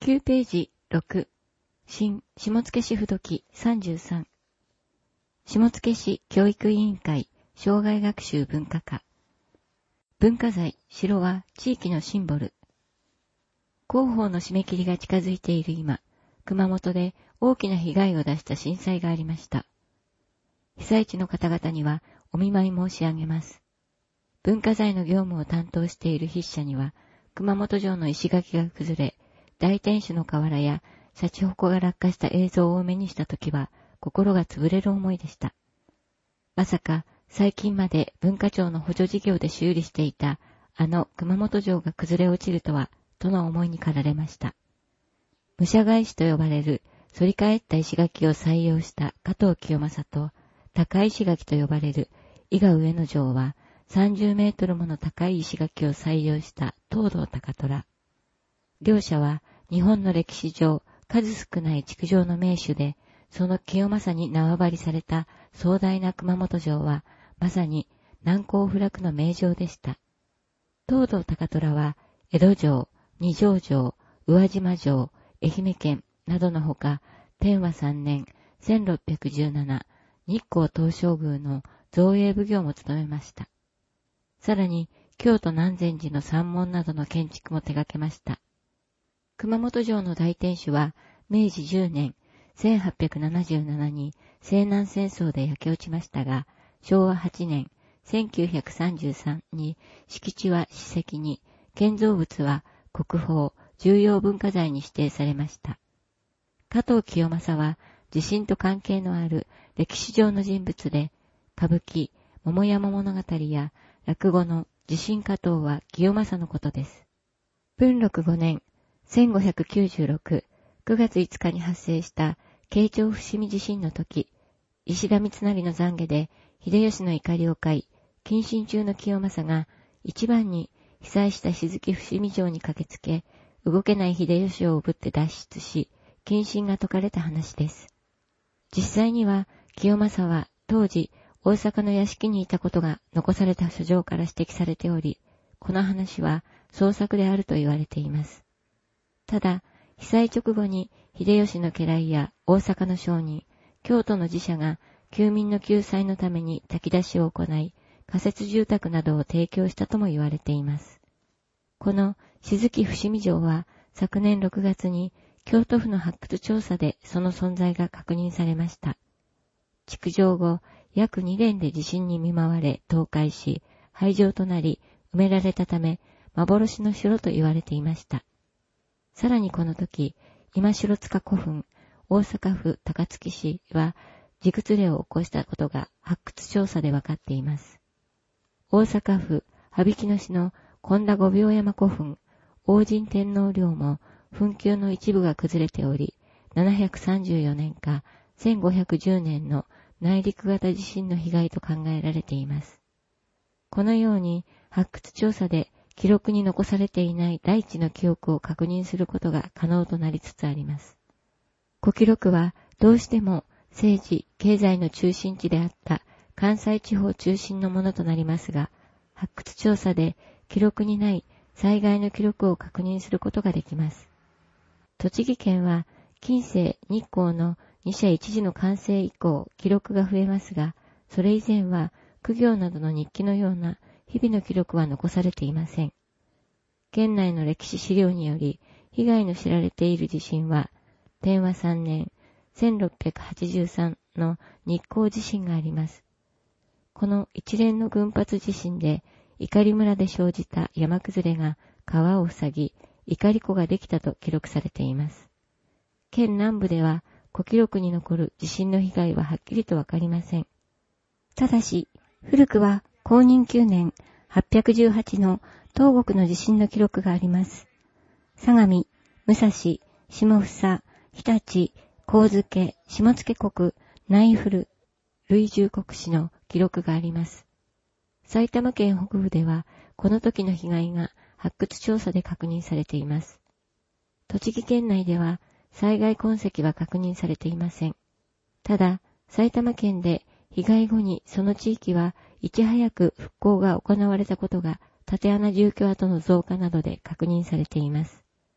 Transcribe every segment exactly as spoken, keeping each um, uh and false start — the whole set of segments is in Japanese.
きゅうページろく、新下野市不時さんじゅうさん。下野市教育委員会生涯学習文化課。文化財、城は地域のシンボル。広報の締め切りが近づいている今、熊本で大きな被害を出した震災がありました。被災地の方々にはお見舞い申し上げます。文化財の業務を担当している筆者には、熊本城の石垣が崩れ、大天守の瓦やシャチホコが落下した映像を目にしたときは、心が潰れる思いでした。まさか、最近まで文化庁の補助事業で修理していた、あの熊本城が崩れ落ちるとは、との思いに駆られました。武者返しと呼ばれる、反り返った石垣を採用した加藤清正と、高石垣と呼ばれる伊賀上野城は、さんじゅうメートルもの高い石垣を採用した東堂高虎。両者は日本の歴史上数少ない築城の名手で、その清正に縄張りされた壮大な熊本城は、まさに難攻不落の名城でした。東堂高虎は、江戸城、二条城、宇和島城、愛媛県などのほか、天和さんねん、せんろっぴゃくじゅうなな、日光東照宮の造営奉行も務めました。さらに、京都南禅寺の山門などの建築も手掛けました。熊本城の大天守は、明治じゅうねん、せんはっぴゃくななじゅうななに西南戦争で焼け落ちましたが、しょうわはちねん、せんきゅうひゃくさんじゅうさんに敷地は史跡に、建造物は国宝重要文化財に指定されました。加藤清正は地震と関係のある歴史上の人物で、歌舞伎、桃山物語や落語の地震加藤は清正のことです。文禄ごねん、せんごひゃくきゅうじゅうろく、くがついつかに発生した慶長伏見地震の時、石田三成の懺悔で秀吉の怒りを買い、謹慎中の清正が一番に被災した静木伏見城に駆けつけ、動けない秀吉をおぶって脱出し、謹慎が解かれた話です。実際には清正は当時大阪の屋敷にいたことが残された書状から指摘されており、この話は創作であると言われています。ただ、被災直後に秀吉の家来や大阪の商人、京都の寺社が救民の救済のために炊き出しを行い、仮設住宅などを提供したとも言われています。この静木伏見城は昨年ろくがつに京都府の発掘調査でその存在が確認されました。築城後、約にねんで地震に見舞われ倒壊し、廃城となり埋められたため、幻の城と言われていました。さらにこの時、今城塚古墳、大阪府高槻市は地崩れを起こしたことが発掘調査で分かっています。大阪府羽曳野市の本田御廟山古墳、王神天皇陵も墳丘の一部が崩れており、ななひゃくさんじゅうよねんかせんごひゃくじゅうねんの内陸型地震の被害と考えられています。このように発掘調査で記録に残されていない大地の記憶を確認することが可能となりつつあります。古記録はどうしても政治、経済の中心地であった関西地方中心のものとなりますが、発掘調査で記録にない災害の記録を確認することができます。栃木県は近世日光の二社一時の完成以降記録が増えますが、それ以前は苦行などの日記のような日々の記録は残されていません。県内の歴史資料により被害の知られている地震は、天和さんねん、せんろっぴゃくはちじゅうさんの日光地震があります。この一連の群発地震で、碇村で生じた山崩れが川を塞ぎ、碇湖ができたと記録されています。県南部では古記録に残る地震の被害ははっきりとわかりません。ただし、古くは公認きゅうねんはっぴゃくじゅうはちの東国の地震の記録があります。相模、武蔵、下総、日立、神付、下野国、内古、類重国史の記録があります。埼玉県北部では、この時の被害が発掘調査で確認されています。栃木県内では、災害痕跡は確認されていません。ただ、埼玉県で被害後にその地域はいち早く復興が行われたことが、竪穴住居跡の増加などで確認されています。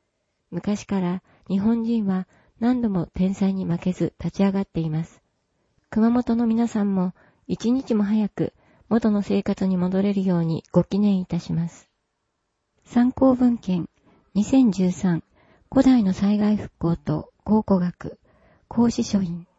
昔から日本人は何度も天災に負けず立ち上がっています。熊本の皆さんも一日も早く元の生活に戻れるようにご祈念いたします。参考文献にせんじゅうさん古代の災害復興と考古学講師書院